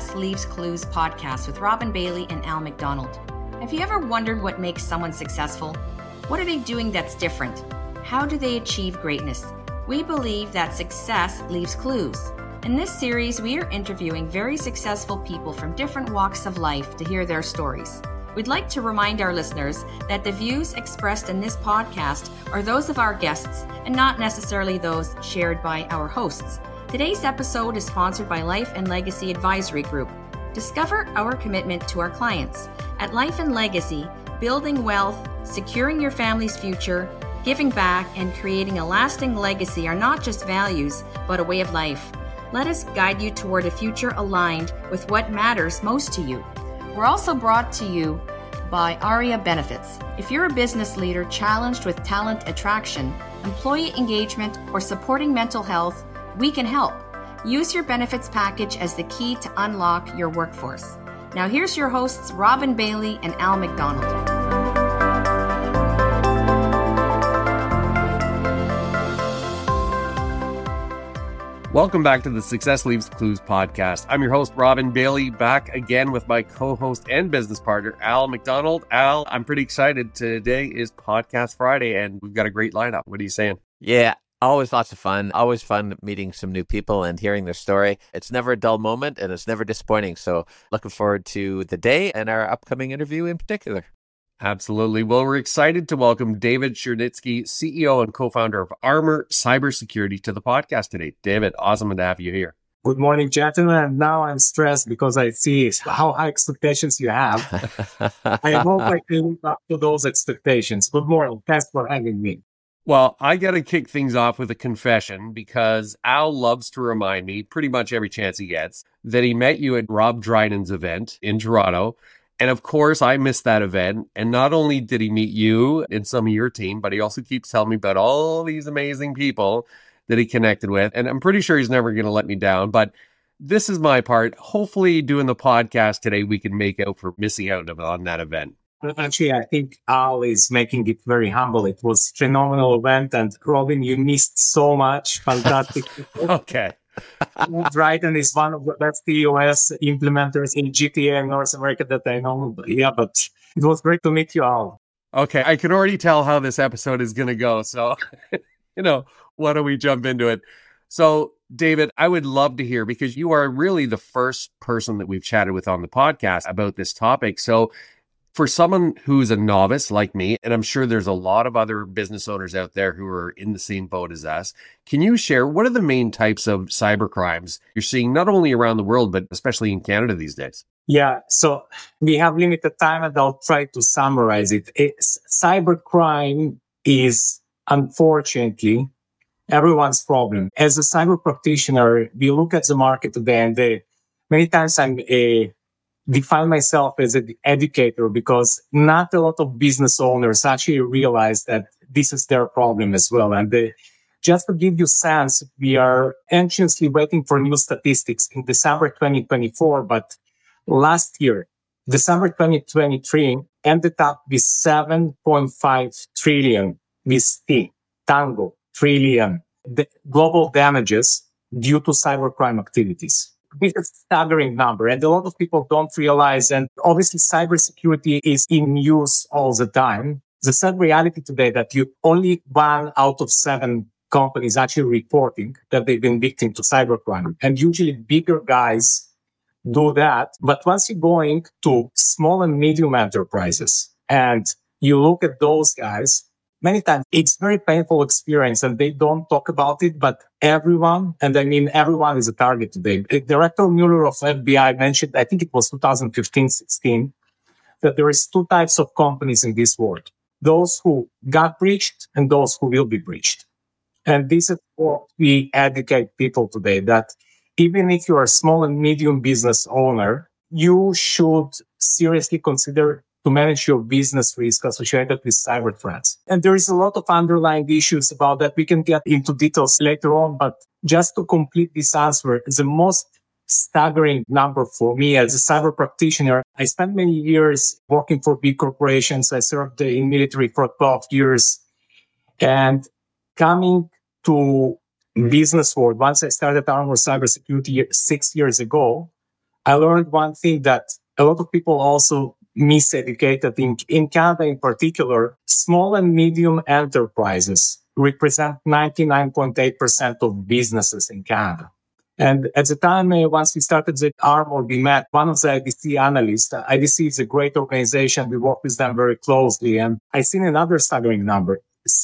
Success Leaves Clues podcast with Robin Bailey and Al McDonald. Have you ever wondered what makes someone successful? What are they doing that's different? How do they achieve greatness? We believe that success leaves clues. In this series, we are interviewing very successful people from different walks of life to hear their stories. We'd like to remind our listeners that the views expressed in this podcast are those of our guests and not necessarily those shared by our hosts. Today's episode is sponsored by Life and Legacy Advisory Group. Discover our commitment to our clients. At Life and Legacy, building wealth, securing your family's future, giving back, and creating a lasting legacy are not just values, but a way of life. Let us guide you toward a future aligned with what matters most to you. We're also brought to you by ARIA Benefits. If you're a business leader challenged with talent attraction, employee engagement, or supporting mental health, we can help. Use your benefits package as the key to unlock your workforce. Now here's your hosts, Robin Bailey and Al McDonald. Welcome back to the Success Leaves Clues podcast. I'm your host, Robin Bailey, back again with my co-host and business partner, Al McDonald. Al, I'm pretty excited. Today is Podcast Friday, and we've got a great lineup. What are you saying? Yeah, always lots of fun. Always fun meeting some new people and hearing their story. It's never a dull moment, and it's never disappointing. So looking forward to the day and our upcoming interview in particular. Absolutely. Well, we're excited to welcome David Chernitsky, CEO and co-founder of Armor Cybersecurity, to the podcast today. David, awesome to have you here. Good morning, gentlemen. Now I'm stressed because I see how high expectations you have. I hope I can live up to those expectations. Good morning. Thanks for having me. Well, I got to kick things off with a confession because Al loves to remind me pretty much every chance he gets that he met you at Rob Dryden's event in Toronto. And of course, I missed that event. And not only did he meet you and some of your team, but he also keeps telling me about all these amazing people that he connected with. And I'm pretty sure he's never going to let me down. But this is my part. Hopefully, doing the podcast today, we can make out for missing out on that event. Actually, I think Al is making it very humble. It was a phenomenal event. And Robin, you missed so much. Fantastic. Okay. Dryden is one of the best EOS implementers in GTA in North America that I know. Yeah, but it was great to meet you all. Okay, I can already tell how this episode is going to go. So, why don't we jump into it? So, David, I would love to hear, because you are really the first person that we've chatted with on the podcast about this topic. So, for someone who's a novice like me, and I'm sure there's a lot of other business owners out there who are in the same boat as us, can you share what are the main types of cyber crimes you're seeing not only around the world, but especially in Canada these days? Yeah, so we have limited time and I'll try to summarize it. Cybercrime is, unfortunately, everyone's problem. As a cyber practitioner, we look at the market today and many times I'm define myself as an educator because not a lot of business owners actually realize that this is their problem as well. And just to give you a sense, we are anxiously waiting for new statistics in December 2024, but last year, December 2023, ended up with 7.5 trillion with Tango trillion the global damages due to cybercrime activities. This is a staggering number, and a lot of people don't realize. And obviously, cybersecurity is in use all the time. The sad reality today that only 1 out of 7 companies actually reporting that they've been victim to cybercrime. And usually bigger guys do that. But once you're going to small and medium enterprises and you look at those guys, many times it's very painful experience and they don't talk about it, but everyone, and I mean everyone, is a target today. Director Mueller of FBI mentioned, I think it was 2015-16, that there is 2 types of companies in this world. Those who got breached and those who will be breached. And this is what we educate people today, that even if you are a small and medium business owner, you should seriously consider to manage your business risk associated with cyber threats. And there is a lot of underlying issues about that. We can get into details later on, but just to complete this answer, the most staggering number for me as a cyber practitioner, I spent many years working for big corporations. I served in military for 12 years. And coming to business world, once I started Armor Cybersecurity 6 years ago, I learned one thing that a lot of people also miseducated in Canada in particular. Small and medium enterprises represent 99.8% of businesses in Canada. And at the time, once we started the Armor, we met one of the IDC analysts. IDC is a great organization. We work with them very closely. And I seen another staggering number.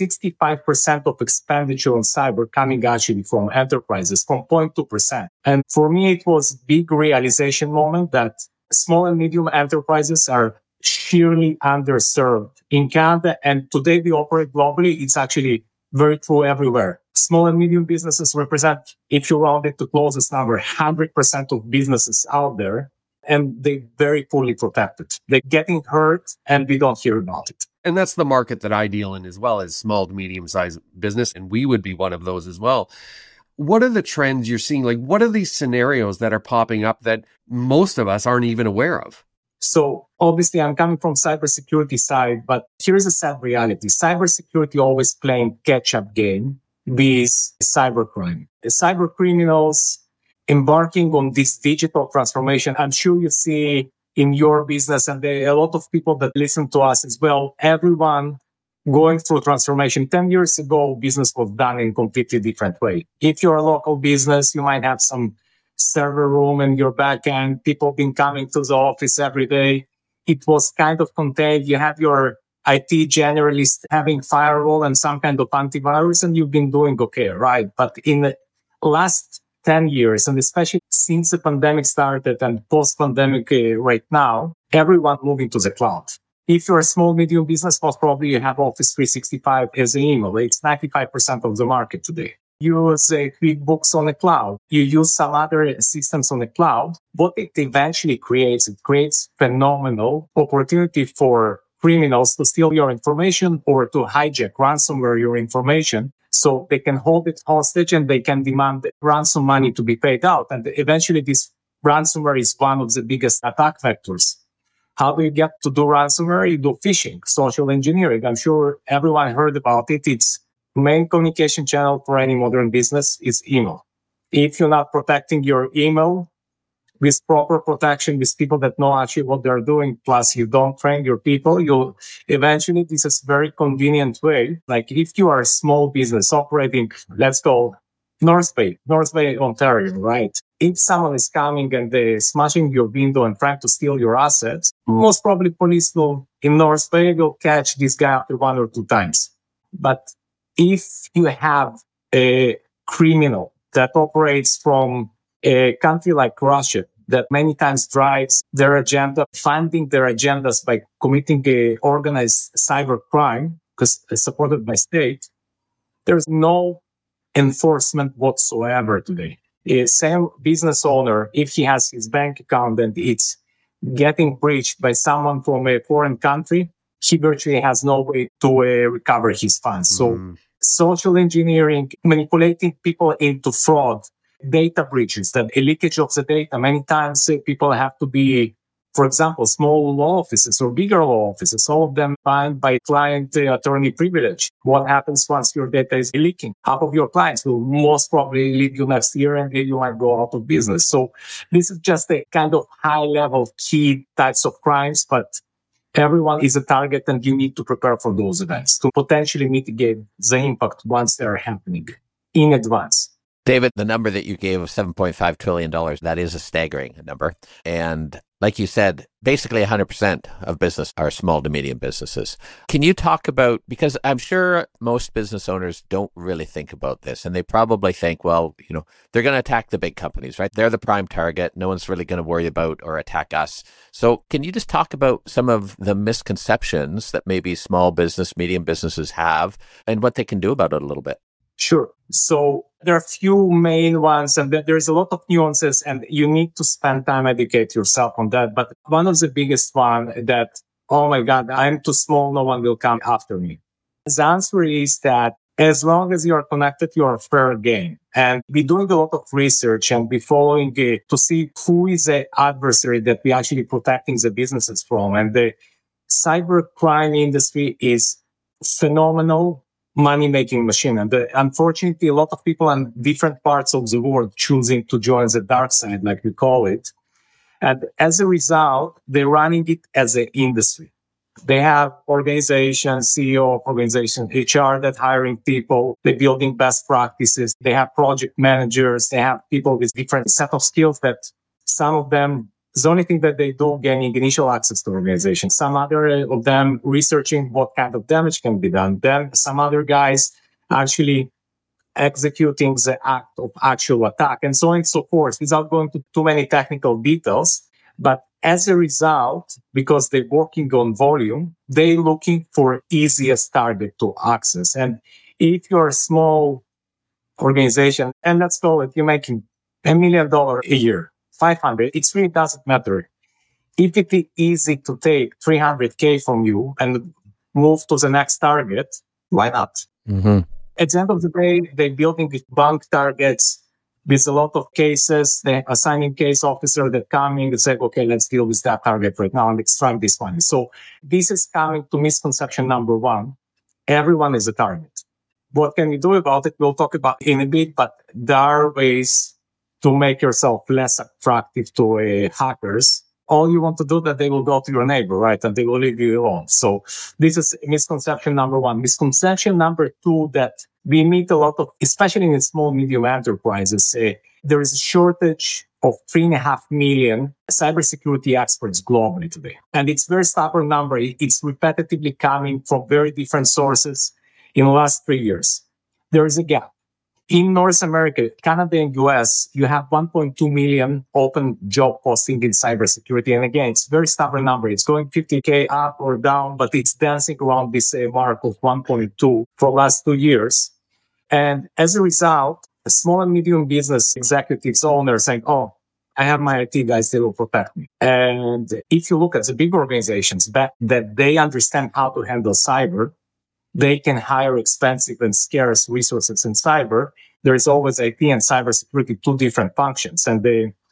65% of expenditure on cyber coming actually from enterprises, from 0.2%. And for me, it was big realization moment that small and medium enterprises are sheerly underserved in Canada. And today we operate globally. It's actually very true everywhere. Small and medium businesses represent, if you round it to closest number, 100% of businesses out there. And they're very poorly protected. They're getting hurt and we don't hear about it. And that's the market that I deal in as well, as small to medium-sized business. And we would be one of those as well. What are the trends you're seeing? Like, what are these scenarios that are popping up that most of us aren't even aware of? So obviously I'm coming from cybersecurity side, but here's a sad reality. Cybersecurity always playing catch-up game with cybercrime. The cyber criminals embarking on this digital transformation. I'm sure you see in your business, and there are a lot of people that listen to us as well, everyone going through transformation. 10 years ago, business was done in a completely different way. If you're a local business, you might have some server room in your back end, people been coming to the office every day. It was kind of contained. You have your IT generalist having firewall and some kind of antivirus, and you've been doing okay, right? But in the last 10 years, and especially since the pandemic started and post-pandemic right now, everyone moving to the cloud. If you're a small, medium business, most probably you have Office 365 as an email. It's 95% of the market today. You use QuickBooks on the cloud. You use some other systems on the cloud. What it eventually creates, it creates phenomenal opportunity for criminals to steal your information or to hijack ransomware your information. So they can hold it hostage and they can demand ransom money to be paid out. And eventually this ransomware is one of the biggest attack vectors. How do you get to do ransomware? You do phishing, social engineering. I'm sure everyone heard about it. It's main communication channel for any modern business is email. If you're not protecting your email with proper protection, with people that know actually what they're doing, plus you don't train your people, you'll eventually, this is very convenient way. Like if you are a small business operating, let's go North Bay, Ontario, right? If someone is coming and they're smashing your window and trying to steal your assets, most probably police will, in North Bay, will catch this guy after 1 or 2 times. But if you have a criminal that operates from a country like Russia, that many times drives their agenda, funding their agendas by committing a organized cyber crime, because it's supported by state, there's no enforcement whatsoever today. A same business owner, if he has his bank account and it's getting breached by someone from a foreign country, he virtually has no way to recover his funds. So social engineering, manipulating people into fraud, data breaches, the leakage of the data. Many times people have to be, for example, small law offices or bigger law offices, all of them bound by client attorney privilege. What happens once your data is leaking? Half of your clients will most probably leave you next year and then you might go out of business. So this is just a kind of high level key types of crimes, but everyone is a target and you need to prepare for those events to potentially mitigate the impact once they're happening in advance. David, the number that you gave of $7.5 trillion, that is a staggering number. And like you said, basically 100% of business are small to medium businesses. Can you talk about, because I'm sure most business owners don't really think about this, and they probably think, well, you know, they're going to attack the big companies, right? They're the prime target. No one's really going to worry about or attack us. So can you just talk about some of the misconceptions that maybe small business, medium businesses have and what they can do about it a little bit? Sure. So there are a few main ones, and there's a lot of nuances, and you need to spend time educate yourself on that. But one of the biggest one that, oh my God, I'm too small, no one will come after me. The answer is that as long as you are connected, you are fair game. And be doing a lot of research and be following it to see who is the adversary that we actually protecting the businesses from. And the cyber crime industry is phenomenal money-making machine. And unfortunately, a lot of people in different parts of the world choosing to join the dark side, like we call it. And as a result, they're running it as an industry. They have organizations, CEO of organization, HR that hiring people. They're building best practices. They have project managers. They have people with different set of skills that some of them, the only thing that they do gaining initial access to organization. Some other of them researching what kind of damage can be done. Then some other guys actually executing the act of actual attack and so on and so forth without going to too many technical details. But as a result, because they're working on volume, they're looking for easiest target to access. And if you're a small organization, and let's call it, you're making $1 million a year, 500, it really doesn't matter. If it is easy to take 300K from you and move to the next target, why not? Mm-hmm. At the end of the day, they're building with bank targets with a lot of cases. They're assigning case officer that coming and say, okay, let's deal with that target right now and extract this money. So this is coming to misconception number one. Everyone is a target. What can you do about it? We'll talk about in a bit, but there are ways to make yourself less attractive to hackers. All you want to do that they will go to your neighbor, right? And they will leave you alone. So this is misconception number one. Misconception number two, that we meet a lot of, especially in small, medium enterprises, there is a shortage of 3.5 million cybersecurity experts globally today. And it's a very stubborn number. It's repetitively coming from very different sources in the last 3 years. There is a gap. In North America, Canada and US, you have 1.2 million open job posting in cybersecurity. And again, it's a very stubborn number. It's going 50K up or down, but it's dancing around this mark of 1.2 for the last 2 years. And as a result, the small and medium business executives, owners saying, oh, I have my IT guys, they will protect me. And if you look at the big organizations that they understand how to handle cyber, they can hire expensive and scarce resources in cyber. There is always IT and cybersecurity, two different functions. And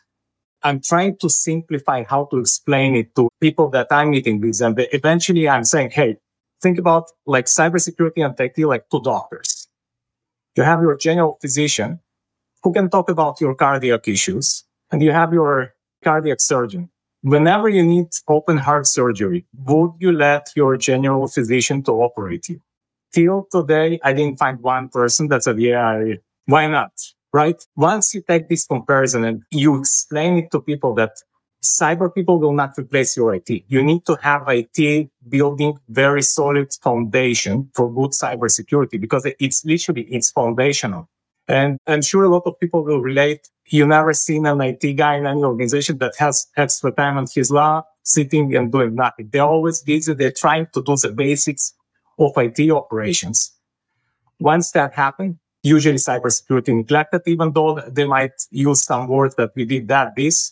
I'm trying to simplify how to explain it to people that I'm meeting with. And eventually I'm saying, hey, think about like cybersecurity and IT like two doctors. You have your general physician who can talk about your cardiac issues, and you have your cardiac surgeon. Whenever you need open heart surgery, would you let your general physician to operate you? Till today, I didn't find one person that said, yeah, why not? Right? Once you take this comparison and you explain it to people that cyber people will not replace your IT. You need to have IT building very solid foundation for good cybersecurity because it's foundational. And I'm sure a lot of people will relate. You've never seen an IT guy in any organization that has extra time on his lap, sitting and doing nothing. They're always busy. They're trying to do the basics of IT operations. Once that happens, usually cybersecurity neglected, even though they might use some words that we did this,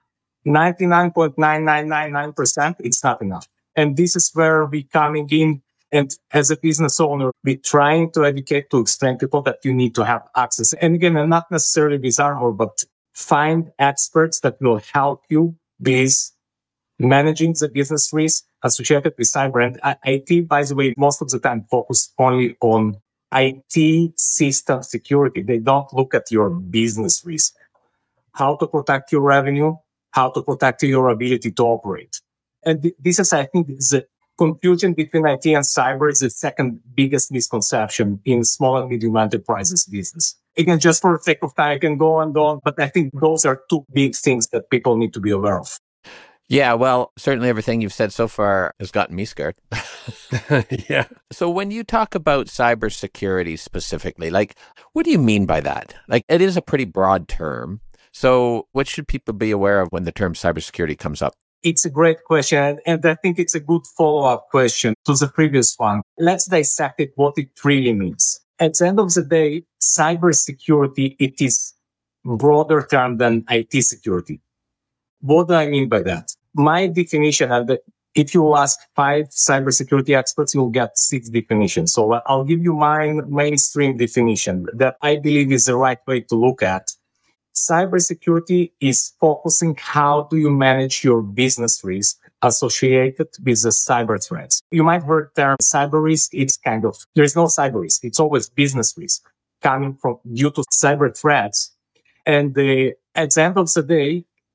99.9999%, it's not enough. And this is where we coming in. And as a business owner, we're trying to educate, to explain to people that you need to have access. And again, not necessarily with armor, but find experts that will help you with managing the business risk associated with cyber. And IT, by the way, most of the time focus only on IT system security. They don't look at your business risk, how to protect your revenue, how to protect your ability to operate. And this is, I think, the confusion between IT and cyber is the second biggest misconception in small and medium enterprises business. Again, just for the sake of time, I can go and on, but I think those are two big things that people need to be aware of. Yeah, well, certainly everything you've said so far has gotten me scared. Yeah. So when you talk about cybersecurity specifically, like, what do you mean by that? Like, it is a pretty broad term. So what should people be aware of when the term cybersecurity comes up? It's a great question. And I think it's a good follow-up question to the previous one. Let's dissect it, what it really means. At the end of the day, cybersecurity, it is a broader term than IT security. What do I mean by that? My definition, and if you ask 5 cybersecurity experts, you'll get 6 definitions. So I'll give you my mainstream definition that I believe is the right way to look at. Cybersecurity is focusing how do you manage your business risk associated with the cyber threats. You might heard the term cyber risk. It's there's no cyber risk. It's always business risk coming from due to cyber threats. And at the end of the day,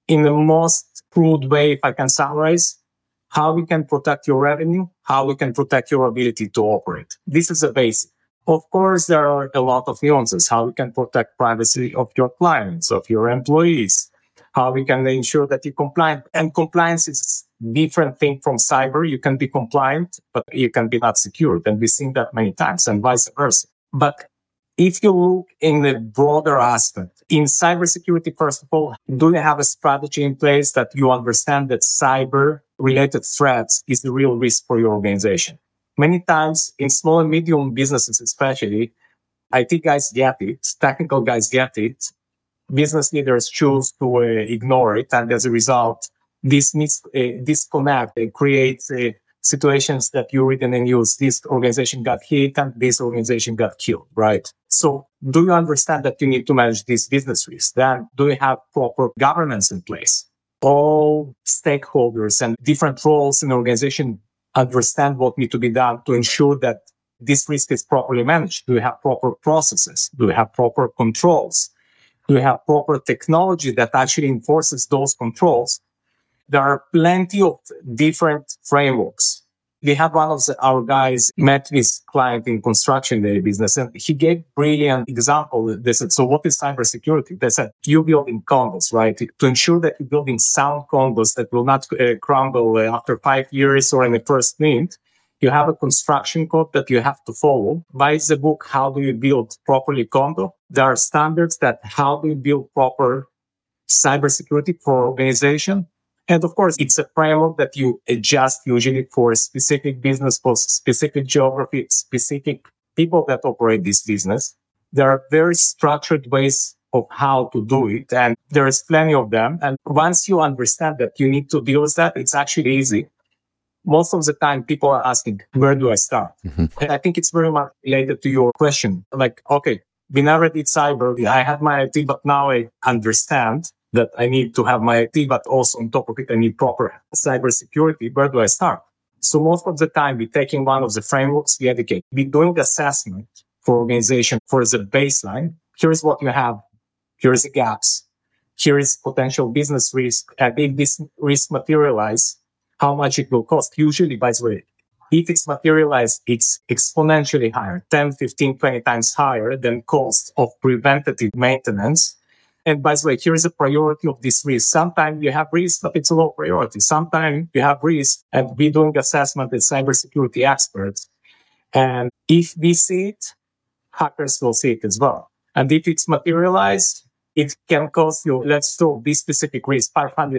in the most crude way, if I can summarize, how we can protect your revenue, how we can protect your ability to operate. This is the basic. Of course, there are a lot of nuances, how we can protect privacy of your clients, of your employees, how we can ensure that you're compliant. And compliance is different thing from cyber. You can be compliant, but you can be not secured. And we've seen that many times and vice versa. But if you look in the broader aspect, in cybersecurity, first of all, do you have a strategy in place that you understand that cyber-related threats is the real risk for your organization? Many times in small and medium businesses, especially, IT guys get it, technical guys get it, business leaders choose to ignore it, and as a result, this disconnect creates situations that you read in the news. This organization got hit and this organization got killed, right? So do you understand that you need to manage these business risks? Then do you have proper governance in place? All stakeholders and different roles in the organization understand what needs to be done to ensure that this risk is properly managed. Do you have proper processes? Do you have proper controls? Do you have proper technology that actually enforces those controls? There are plenty of different frameworks. We had one of our guys met this client in construction business, and he gave brilliant example. They said, so what is cybersecurity? They said, you're building condos, right? To ensure that you're building sound condos that will not crumble after 5 years or in the first minute, you have a construction code that you have to follow. Buy the book, How Do You Build Properly Condo? There are standards that how do you build proper cybersecurity for organization. And of course, it's a framework that you adjust usually for a specific business, for specific geography, specific people that operate this business. There are very structured ways of how to do it, and there is plenty of them. And once you understand that you need to deal with that, it's actually easy. Most of the time, people are asking, where do I start? Mm-hmm. And I think it's very much related to your question. Like, okay, we never did cyber. I had my IT, but now I understand that I need to have my IT, but also on top of it, I need proper cybersecurity. Where do I start? So most of the time, we're taking one of the frameworks we educate. We're doing assessment for organization for the baseline. Here's what you have. Here's the gaps. Here is potential business risk. And if this risk materialize, how much it will cost. Usually, by the way, if it's materialized, it's exponentially higher, 10, 15, 20 times higher than cost of preventative maintenance. And by the way, here is a priority of this risk. Sometimes you have risk, but it's a low priority. Sometimes you have risk, and we're doing assessment as cybersecurity experts. And if we see it, hackers will see it as well. And if it's materialized, it can cost you, let's do this specific risk,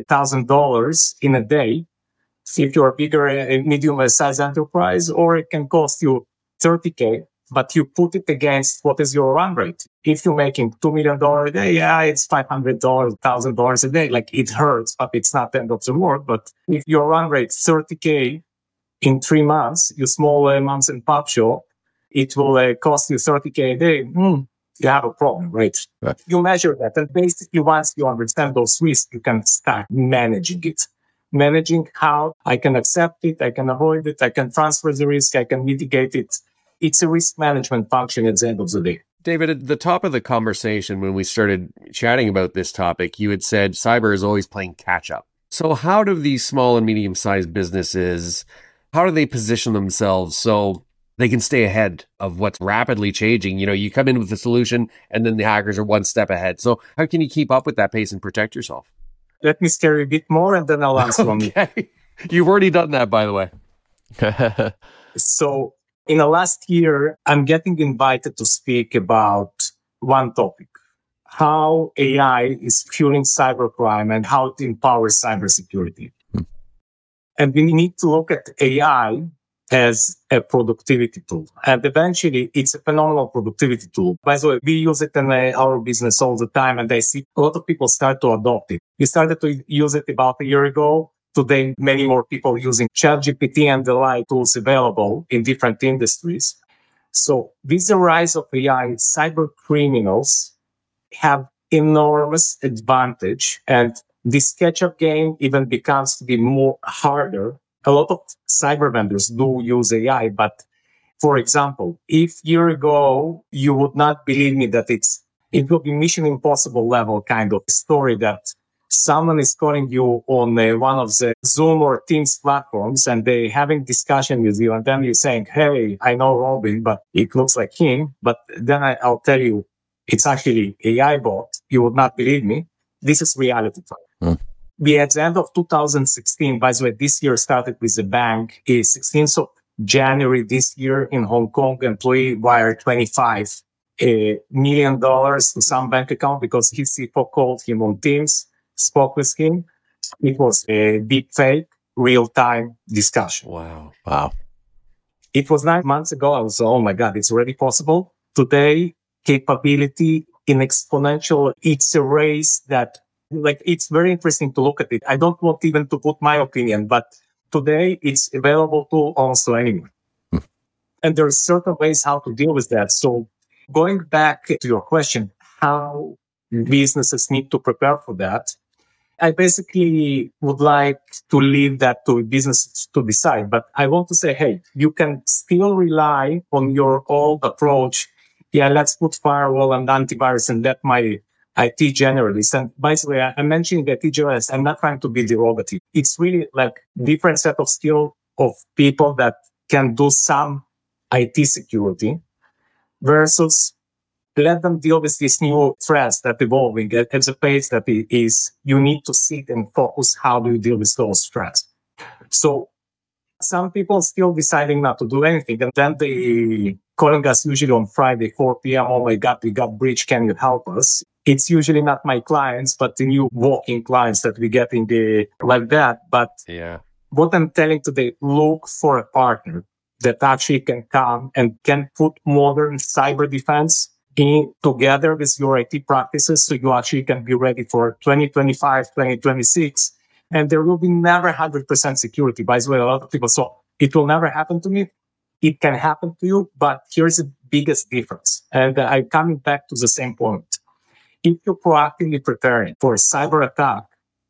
$500,000 in a day. If you're a bigger, medium-sized enterprise, or it can cost you $30K, but you put it against what is your run rate. If you're making $2 million a day, yeah, it's $500, $1,000 a day. Like, it hurts, but it's not the end of the world. But if your run rate $30K in 3 months, you small moms and pop shop, it will cost you $30K a day. You have a problem, right? You measure that. And basically, once you understand those risks, you can start managing it. Managing how I can accept it, I can avoid it, I can transfer the risk, I can mitigate it. It's a risk management function at the end of the day. David, at the top of the conversation, when we started chatting about this topic, you had said cyber is always playing catch up. So how do these small and medium-sized businesses, how do they position themselves so they can stay ahead of what's rapidly changing? You know, you come in with a solution and then the hackers are one step ahead. So how can you keep up with that pace and protect yourself? Let me scare you a bit more and then I'll answer on it. You've already done that, by the way. So in the last year, I'm getting invited to speak about one topic, how AI is fueling cybercrime and how it empowers cybersecurity. And we need to look at AI as a productivity tool. And eventually, it's a phenomenal productivity tool. By the way, we use it in our business all the time, and I see a lot of people start to adopt it. We started to use it about a year ago. Today, many more people using ChatGPT and the like tools available in different industries. So with the rise of AI, cyber criminals have enormous advantage, and this catch-up game even becomes to be more harder. A lot of cyber vendors do use AI, but for example, if a year ago, you would not believe me that it will be Mission Impossible level kind of story that someone is calling you on one of the Zoom or Teams platforms and they having discussion with you, and then you're saying, hey, I know Robin, but it looks like him. But then I'll tell you, it's actually AI bot. You would not believe me. This is reality. We at the end of 2016, by the way, this year started with the bank, is 16th of January this year in Hong Kong, employee wired $25 million to some bank account because his CFO called him on Teams, spoke with him. It was a deep fake, real-time discussion. Wow. It was 9 months ago. I was, oh my God, it's already possible. Today, capability in exponential, it's a race that, like, it's very interesting to look at it. I don't want even to put my opinion, but today it's available to almost anyone. And there are certain ways how to deal with that. So going back to your question, how businesses need to prepare for that, I basically would like to leave that to businesses to decide. But I want to say, hey, you can still rely on your old approach. Yeah, let's put firewall and antivirus and let my IT generalist. And by the way, I'm mentioning IT generalist. I'm not trying to be derogative. It's really like different set of skill of people that can do some IT security versus let them deal with these new threats that evolving at the pace that it is. You need to sit and focus. How do you deal with those threats? So some people still deciding not to do anything. And then they calling us usually on Friday, 4 p.m. Oh my God, we got breached. Can you help us? It's usually not my clients, but the new walking clients that we get in the like that. But what I'm telling today, look for a partner that actually can come and can put modern cyber defense in together with your IT practices so you actually can be ready for 2025, 2026. And there will be never 100% security. By the way, a lot of people, so it will never happen to me. It can happen to you, but here's the biggest difference. And I'm coming back to the same point. If you're proactively preparing for a cyber attack,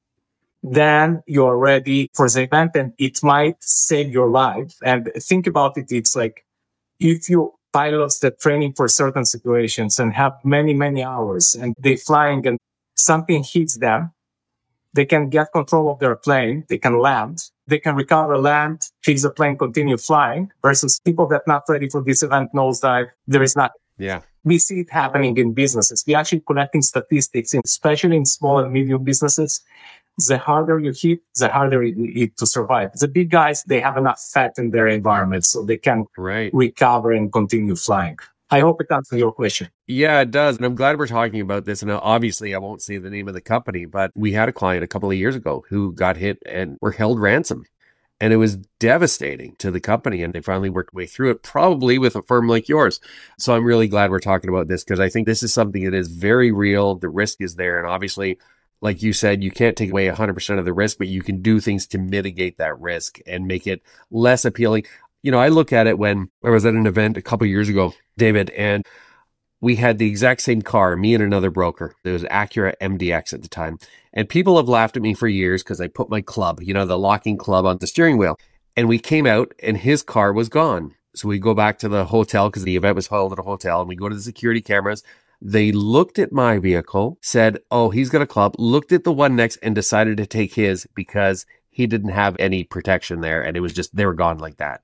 then you're ready for the event and it might save your life. And think about it. It's like if you pilots that training for certain situations and have many, many hours and they're flying and something hits them, they can get control of their plane. They can land. They can recover land, fix the plane, continue flying versus people that not ready for this event nosedive. There is not. Yeah. We see it happening in businesses. We're actually collecting statistics, especially in small and medium businesses. The harder you hit, the harder it is to survive. The big guys, they have enough fat in their environment, so they can recover and continue flying. I hope it answers your question. Yeah, it does. And I'm glad we're talking about this. And obviously, I won't say the name of the company, but we had a client a couple of years ago who got hit and were held ransom. And it was devastating to the company. And they finally worked their way through it, probably with a firm like yours. So I'm really glad we're talking about this because I think this is something that is very real. The risk is there. And obviously, like you said, you can't take away 100% of the risk, but you can do things to mitigate that risk and make it less appealing. You know, I look at it when I was at an event a couple of years ago, David, and we had the exact same car, me and another broker. It was Acura MDX at the time. And people have laughed at me for years because I put my club, you know, the locking club on the steering wheel. And we came out and his car was gone. So we go back to the hotel because the event was held at a hotel and we go to the security cameras. They looked at my vehicle, said, oh, he's got a club, looked at the one next and decided to take his because he didn't have any protection there. And it was just, they were gone like that.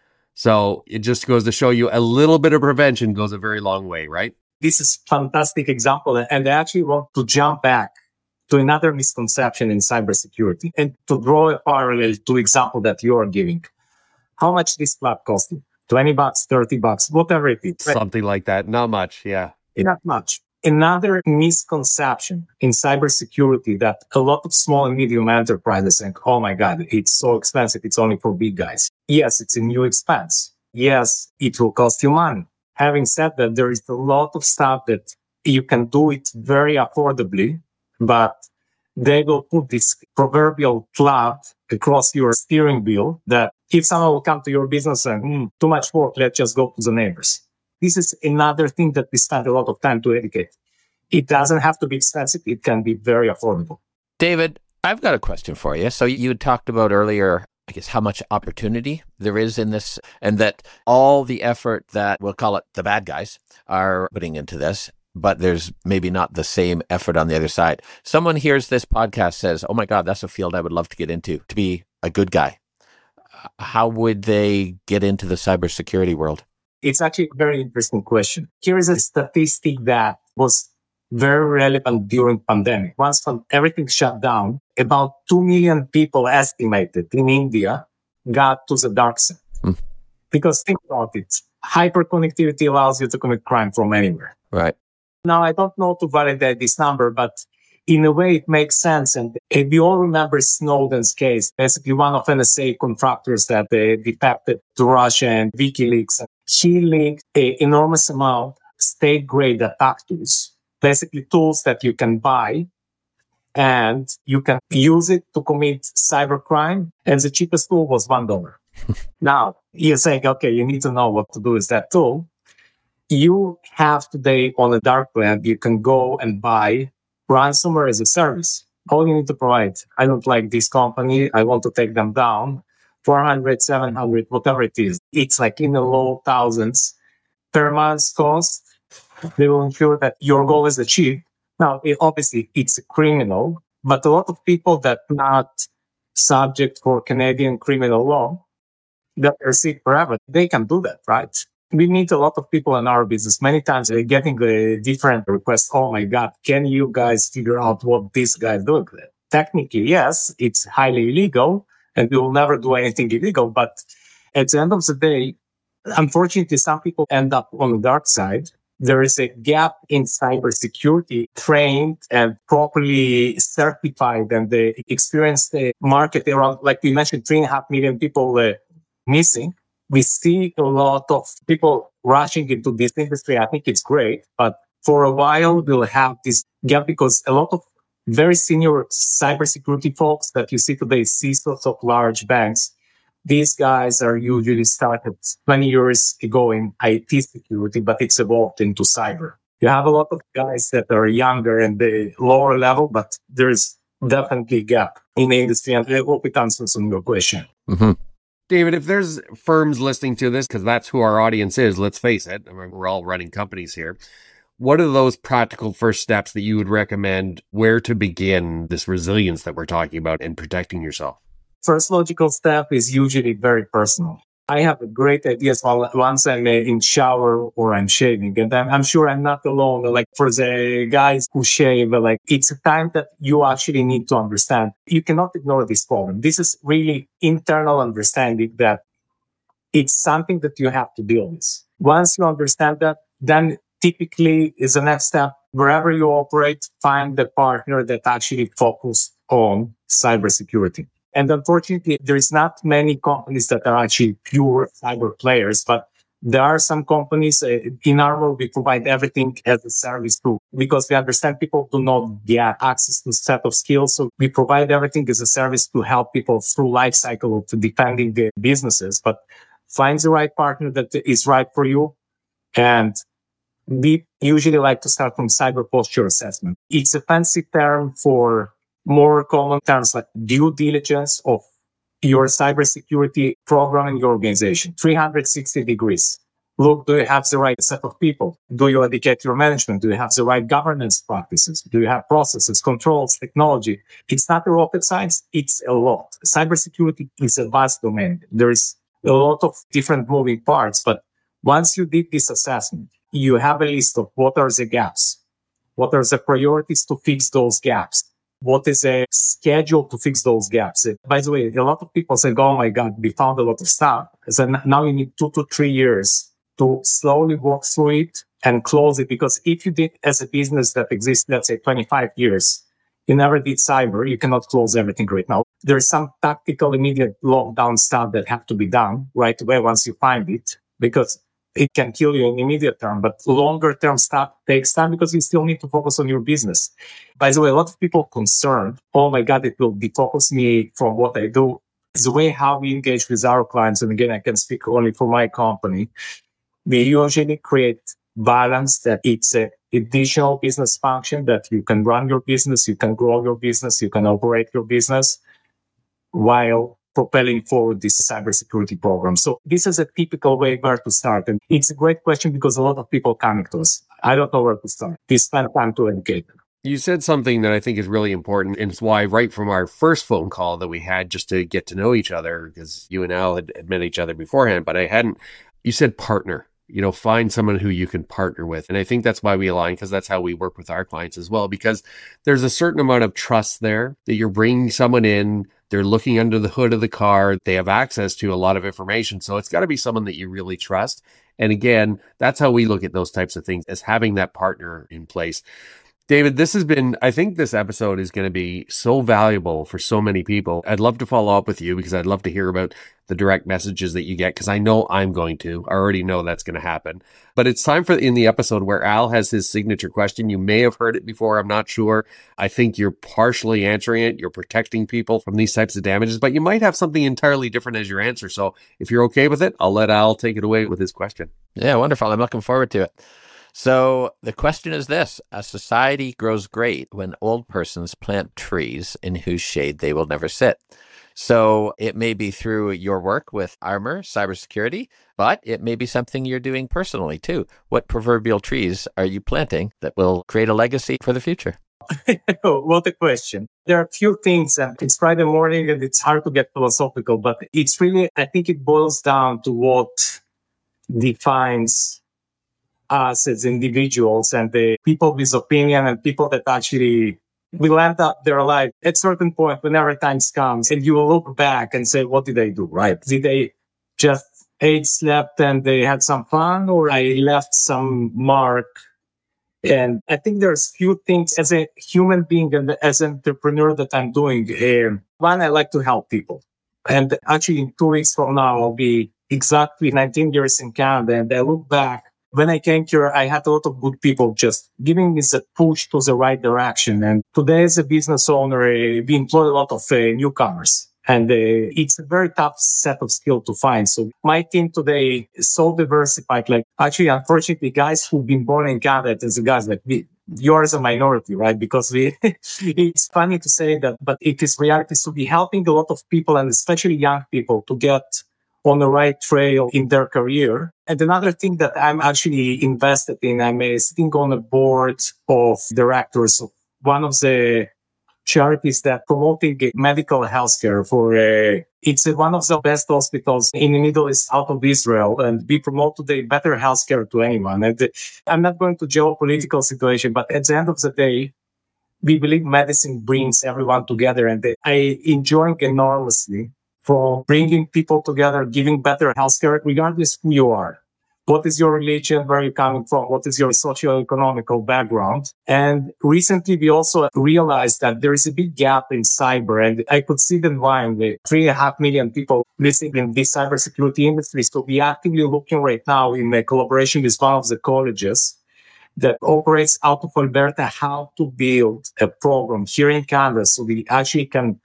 So it just goes to show you a little bit of prevention goes a very long way, right? This is a fantastic example. And I actually want to jump back to another misconception in cybersecurity and to draw a parallel to example that you are giving. How much this club cost you? $20, $30, whatever it is. Something like that. Not much. Yeah. Not much. Another misconception in cybersecurity that a lot of small and medium enterprises think, oh my God, it's so expensive. It's only for big guys. Yes, it's a new expense. Yes, it will cost you money. Having said that, there is a lot of stuff that you can do it very affordably, but they will put this proverbial club across your steering wheel that if someone will come to your business and too much work, let's just go to the neighbors. This is another thing that we spend a lot of time to educate. It doesn't have to be expensive. It can be very affordable. David, I've got a question for you. So you had talked about earlier, I guess, how much opportunity there is in this and that all the effort that we'll call it the bad guys are putting into this. but there's maybe not the same effort on the other side. Someone hears this podcast, says, oh my God, that's a field I would love to get into, to be a good guy. How would they get into the cybersecurity world? It's actually a very interesting question. Here is a statistic that was very relevant during pandemic. Once everything shut down, about 2 million people estimated in India got to the dark side. Because think about it. Hyperconnectivity allows you to commit crime from anywhere. Right. Now, I don't know to validate this number, but in a way, it makes sense. And we all remember Snowden's case, basically one of NSA contractors that defected to Russia and WikiLeaks. He leaked an enormous amount state-grade attack tools, basically tools that you can buy and you can use it to commit cybercrime. And the cheapest tool was $1. Now, you're saying, okay, you need to know what to do with that tool. You have today on the dark web, you can go and buy ransomware as a service. All you need to provide, I don't like this company, I want to take them down, 400, 700, whatever it is. It's like in the low thousands per month cost. They will ensure that your goal is achieved. Now, obviously, it's a criminal, but a lot of people that are not subject for Canadian criminal law, that are sick forever, they can do that, right? We meet a lot of people in our business. Many times they're getting a different request. Oh my God, can you guys figure out what this guy is doing? Technically, yes, it's highly illegal and we will never do anything illegal. But at the end of the day, unfortunately, some people end up on the dark side. There is a gap in cybersecurity, trained and properly certified, and they experience the market around, like we mentioned, 3.5 million people missing. We see a lot of people rushing into this industry. I think it's great, but for a while we'll have this gap because a lot of very senior cybersecurity folks that you see today, CISOs of large banks, these guys are usually started 20 years ago in IT security, but it's evolved into cyber. You have a lot of guys that are younger and the lower level, but there's definitely a gap in the industry. And I hope it answers on your question. Mm-hmm. David, if there's firms listening to this, because that's who our audience is, let's face it, we're all running companies here. What are those practical first steps that you would recommend where to begin this resilience that we're talking about in protecting yourself? First logical step is usually very personal. I have a great ideas once I'm in shower or I'm shaving, and I'm sure I'm not alone. Like for the guys who shave, like it's a time that you actually need to understand. You cannot ignore this problem. This is really internal understanding that it's something that you have to deal with. Once you understand that, then typically is the next step. Wherever you operate, find the partner that actually focus on cybersecurity. And unfortunately, there is not many companies that are actually pure cyber players, but there are some companies in our world, we provide everything as a service too, because we understand people do not get access to a set of skills. So we provide everything as a service to help people through life cycle of defending their businesses, but find the right partner that is right for you. And we usually like to start from cyber posture assessment. It's a fancy term for more common terms like due diligence of your cybersecurity program in your organization. 360 degrees. Look, do you have the right set of people? Do you educate your management? Do you have the right governance practices? Do you have processes, controls, technology? It's not a rocket science. It's a lot. Cybersecurity is a vast domain. There is a lot of different moving parts, but once you did this assessment, you have a list of what are the gaps, what are the priorities to fix those gaps, what is a schedule to fix those gaps. By the way, a lot of people say, oh my God, we found a lot of stuff. So now you need 2 to 3 years to slowly walk through it and close it. Because if you did as a business that exists, let's say 25 years, you never did cyber, you cannot close everything right now. There's some tactical immediate lockdown stuff that have to be done right away once you find it, because it can kill you in immediate term, but longer term stuff takes time because you still need to focus on your business. By the way, a lot of people concerned, oh my God, it will defocus me from what I do. The way how we engage with our clients, and again, I can speak only for my company, we usually create balance that it's an additional business function that you can run your business, you can grow your business, you can operate your business while propelling forward this cybersecurity program. So this is a typical way where to start. And it's a great question because a lot of people coming to us. I don't know where to start. We spend time to educate them. You said something that I think is really important, and it's why right from our first phone call that we had just to get to know each other, because you and Al had met each other beforehand, but I hadn't, you said partner. Find someone who you can partner with. And I think that's why we align, because that's how we work with our clients as well, because there's a certain amount of trust there that you're bringing someone in, they're looking under the hood of the car, they have access to a lot of information. So it's got to be someone that you really trust. And again, that's how we look at those types of things, as having that partner in place. David, I think this episode is going to be so valuable for so many people. I'd love to follow up with you because I'd love to hear about the direct messages that you get, because I know I'm going to. I already know that's going to happen. But it's time in the episode where Al has his signature question. You may have heard it before. I'm not sure. I think you're partially answering it. You're protecting people from these types of damages, but you might have something entirely different as your answer. So if you're okay with it, I'll let Al take it away with his question. Yeah, wonderful. I'm looking forward to it. So the question is this: a society grows great when old persons plant trees in whose shade they will never sit. So it may be through your work with Armor Cybersecurity, but it may be something you're doing personally too. What proverbial trees are you planting that will create a legacy for the future? What a question. There are a few things, and it's Friday morning and it's hard to get philosophical, but it's really, I think it boils down to what defines us as individuals and the people with opinion and people that actually will end up their life at a certain point whenever time comes, and you will look back and say, what did I do, right? Did they just ate, slept, and they had some fun, or I left some mark? And I think there's few things as a human being and as an entrepreneur that I'm doing. One, I like to help people. And actually in 2 weeks from now, I'll be exactly 19 years in Canada. And I look back, when I came here, I had a lot of good people just giving me the push to the right direction. And today as a business owner, we employ a lot of newcomers. And it's a very tough set of skills to find. So my team today is so diversified. Like actually, unfortunately, guys who've been born in Canada, there's guys like me. Yours a minority, right? Because it's funny to say that, but it is reality to be helping a lot of people, and especially young people, to get on the right trail in their career. And another thing that I'm actually invested in, I'm sitting on a board of directors of one of the charities that promoting medical healthcare for it's one of the best hospitals in the Middle East out of Israel, and we promote today better healthcare to anyone. And I'm not going to geopolitical situation, but at the end of the day, we believe medicine brings everyone together, and I enjoy enormously from bringing people together, giving better healthcare, regardless who you are. What is your religion? Where are you coming from? What is your socio-economical background? And recently, we also realized that there is a big gap in cyber. And I could see the line with 3.5 million people listening in this cybersecurity industry. So we are actively looking right now in a collaboration with one of the colleges that operates out of Alberta how to build a program here in Canada so we actually can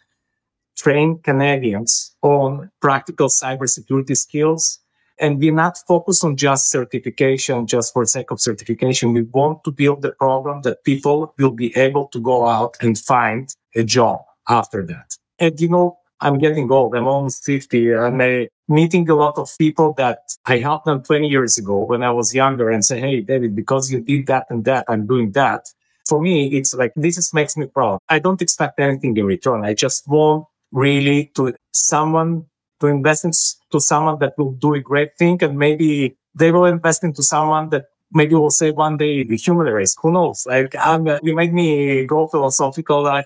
train Canadians on practical cybersecurity skills. And we're not focused on just certification, just for the sake of certification. We want to build a program that people will be able to go out and find a job after that. And, I'm getting old. I'm almost 50. I'm meeting a lot of people that I helped them 20 years ago when I was younger and say, hey, David, because you did that and that, I'm doing that. For me, it's like, this makes me proud. I don't expect anything in return. I just want really to invest into someone that will do a great thing, and maybe they will invest into someone that maybe will say one day the human race. Who knows? You made me go philosophical. I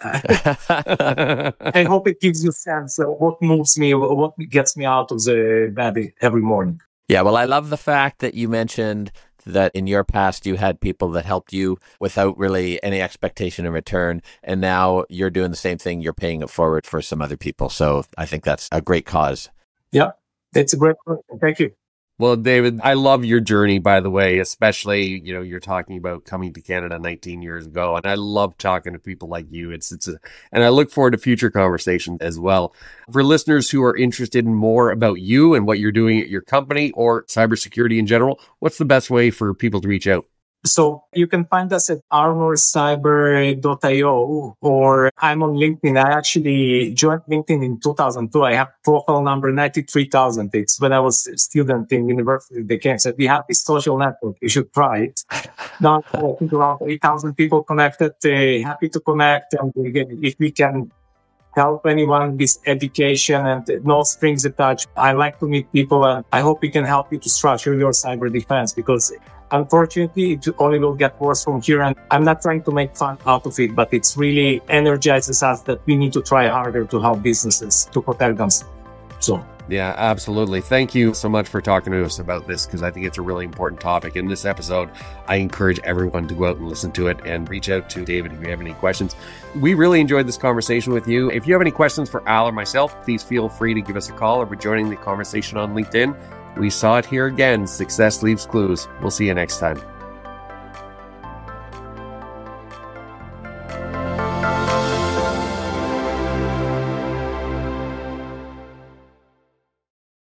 hope it gives you a sense of what moves me, what gets me out of the bed every morning. Yeah, well, I love the fact that you mentioned that in your past you had people that helped you without really any expectation in return, and now you're doing the same thing. You're paying it forward for some other people. So I think that's a great cause. Yeah, that's a great question. Thank you. Well, David, I love your journey, by the way, especially, you're talking about coming to Canada 19 years ago. And I love talking to people like you. And I look forward to future conversations as well. For listeners who are interested in more about you and what you're doing at your company or cybersecurity in general, what's the best way for people to reach out? So you can find us at armorcyber.io, or I'm on LinkedIn. I actually joined LinkedIn in 2002. I have profile number 93,000. It's when I was a student in university. They came and said, we have this social network. You should try it. Now, I think around 8,000 people connected. Happy to connect. And again, if we can help anyone with education and no strings attached, I like to meet people, and I hope we can help you to structure your cyber defense, because unfortunately, it only will get worse from here. And I'm not trying to make fun out of it, but it's really energizes us that we need to try harder to help businesses to protect themselves. So. Yeah, absolutely. Thank you so much for talking to us about this, because I think it's a really important topic. In this episode, I encourage everyone to go out and listen to it and reach out to David if you have any questions. We really enjoyed this conversation with you. If you have any questions for Al or myself, please feel free to give us a call or be joining the conversation on LinkedIn. We saw it here again. Success leaves clues. We'll see you next time.